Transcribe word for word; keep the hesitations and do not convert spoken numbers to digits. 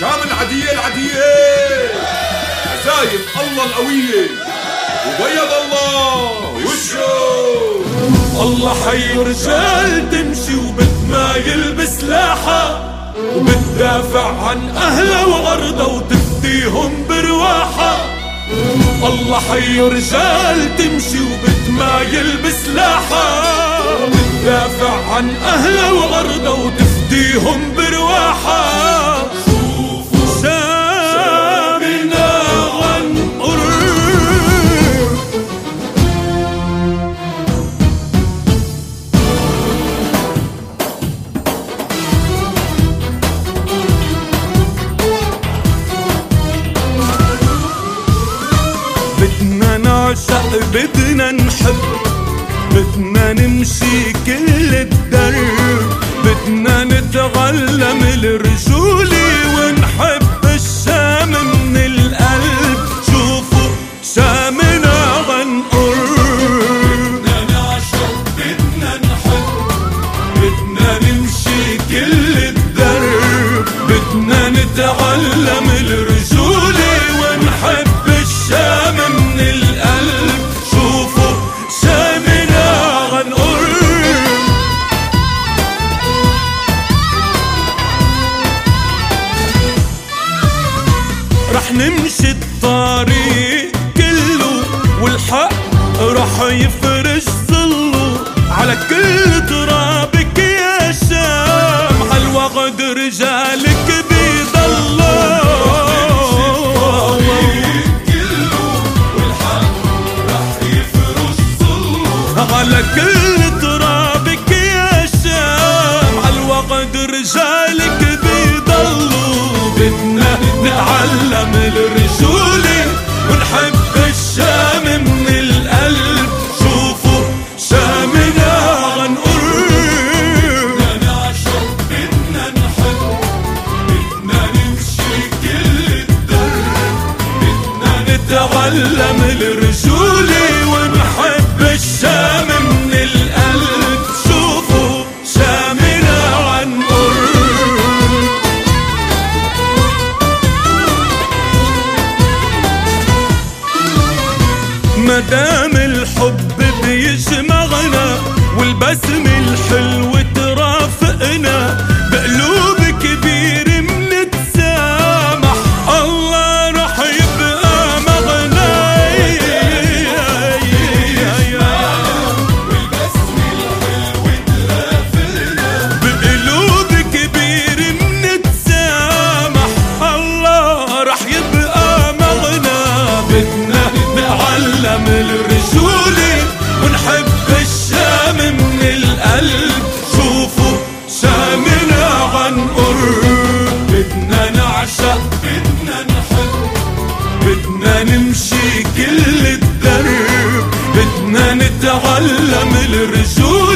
شام العدية العدية، عزايم الله القوية، وبيض الله وشه. الله حي رجال تمشي وبتمايل بسلاحها، وبتدافع عن أهلها وأرضها وتفديهم برواحها. الله حي رجال تمشي وبتمايل بسلاحها، وبتدافع عن أهلها وأرضها وتفديهم برواحها. شوفوا شامنا غنقر، بدنا نعشق بدنا نحب، بدنا نمشي كل الدرب، بدنا نتعلم الرجولة ونحب الشام من القلب. شوفوا شامنا غنقر، بدنا نعشق بدنا نحب، بدنا نمشي كل الدرب، بدنا نتعلم الرجولة ونحب الشام من القلب. شوفوا شامنا غنقر، رح نمشي الطريق كله والحق رح يفرج ظله على كل ترابك يا شام، عالوغد رجالك بيضلوا. على كل ترابك يا شام، عالوغد رجالك بيضلوا. بدنا نتعلم الرجولة ونحب الشام من القلب. شوفوا شامنا غنقر، بدنا نعشق بدنا نحب، بدنا نمشي كل الدرب، بدنا نتعلم الرجولة ونحب الشام من القلب. شوفوا شامنا غنقر، مدام الحب بيجمعنا والبسم الحلو ترافقنا، بقلوب كبيرة منتسامح الله رح يبقى مغنى. والبسم الحلو ترافقنا، بقلوب كبيرة منتسامح الله رح يبقى مغنى. بدنا نتعلم الرجولة ونحب الشام من القلب. شوفوا شامنا غنقر، بدنا نعشق بدنا نحب، بدنا نمشي كل الدرب، بدنا نتعلم الرجولة